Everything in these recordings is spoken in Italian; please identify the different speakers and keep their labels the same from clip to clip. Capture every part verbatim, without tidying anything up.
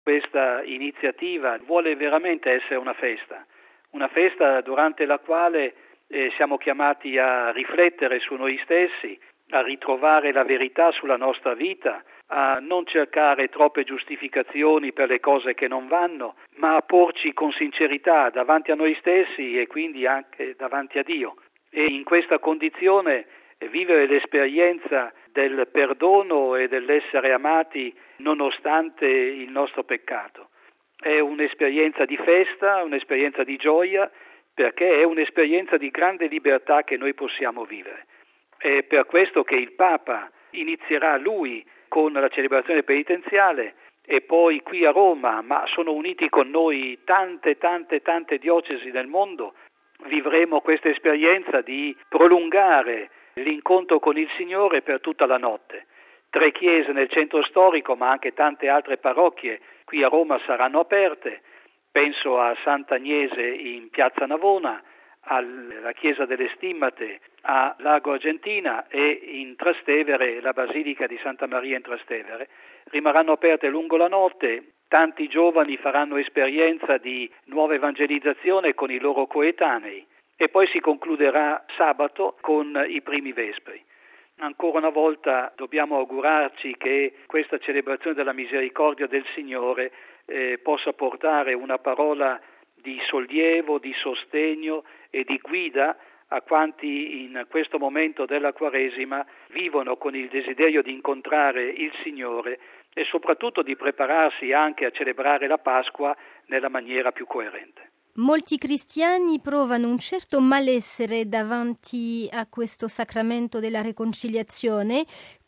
Speaker 1: Questa iniziativa vuole veramente essere una festa, una festa durante la quale eh, siamo chiamati a riflettere su noi stessi, a ritrovare la verità sulla nostra vita, a non cercare troppe giustificazioni per le cose che non vanno, ma a porci con sincerità davanti a noi stessi e quindi anche davanti a Dio. E in questa condizione eh, vivere l'esperienza del perdono e dell'essere amati nonostante il nostro peccato. È un'esperienza di festa, un'esperienza di gioia, perché è un'esperienza di grande libertà che noi possiamo vivere. È per questo che il Papa inizierà lui con la celebrazione penitenziale e poi qui a Roma, ma sono uniti con noi tante, tante, tante diocesi del mondo, vivremo questa esperienza di prolungare l'incontro con il Signore per tutta la notte. Tre chiese nel centro storico, ma anche tante altre parrocchie qui a Roma saranno aperte. Penso a Sant'Agnese in Piazza Navona, alla Chiesa delle Stimmate a Lago Argentina e in Trastevere, la Basilica di Santa Maria in Trastevere. Rimarranno aperte lungo la notte, tanti giovani faranno esperienza di nuova evangelizzazione con i loro coetanei e poi si concluderà sabato con i primi vespri. Ancora una volta dobbiamo augurarci che questa celebrazione della misericordia del Signore eh, possa portare una parola di sollievo, di sostegno e di guida a quanti in questo momento della Quaresima vivono con il desiderio di incontrare il Signore e soprattutto di prepararsi anche a celebrare la Pasqua nella maniera più coerente.
Speaker 2: Molti cristiani provano un certo malessere davanti a questo sacramento della riconciliazione.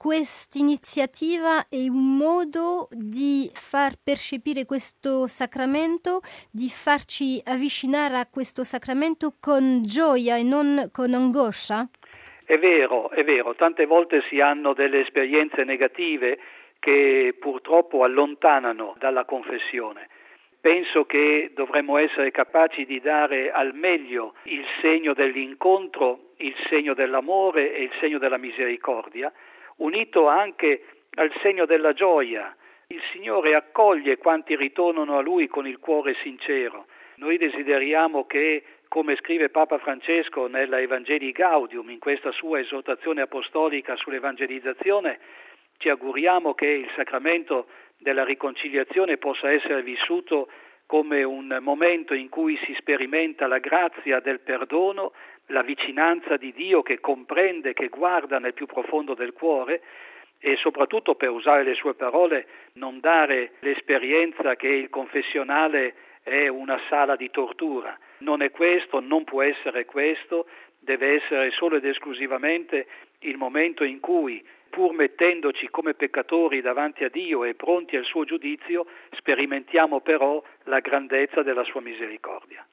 Speaker 2: Quest'iniziativa è un modo di far percepire questo sacramento, di farci avvicinare a questo sacramento con gioia e non con angoscia?
Speaker 1: È vero, è vero. Tante volte si hanno delle esperienze negative che purtroppo allontanano dalla confessione. Penso che dovremmo essere capaci di dare al meglio il segno dell'incontro, il segno dell'amore e il segno della misericordia, unito anche al segno della gioia. Il Signore accoglie quanti ritornano a Lui con il cuore sincero. Noi desideriamo che, come scrive Papa Francesco nella Evangelii Gaudium, in questa sua esortazione apostolica sull'evangelizzazione, ci auguriamo che il sacramento della riconciliazione possa essere vissuto come un momento in cui si sperimenta la grazia del perdono, la vicinanza di Dio che comprende, che guarda nel più profondo del cuore e soprattutto, per usare le sue parole, non dare l'esperienza che il confessionale è una sala di tortura. Non è questo, non può essere questo, deve essere solo ed esclusivamente il momento in cui, pur mettendoci come peccatori davanti a Dio e pronti al suo giudizio, sperimentiamo però la grandezza della sua misericordia.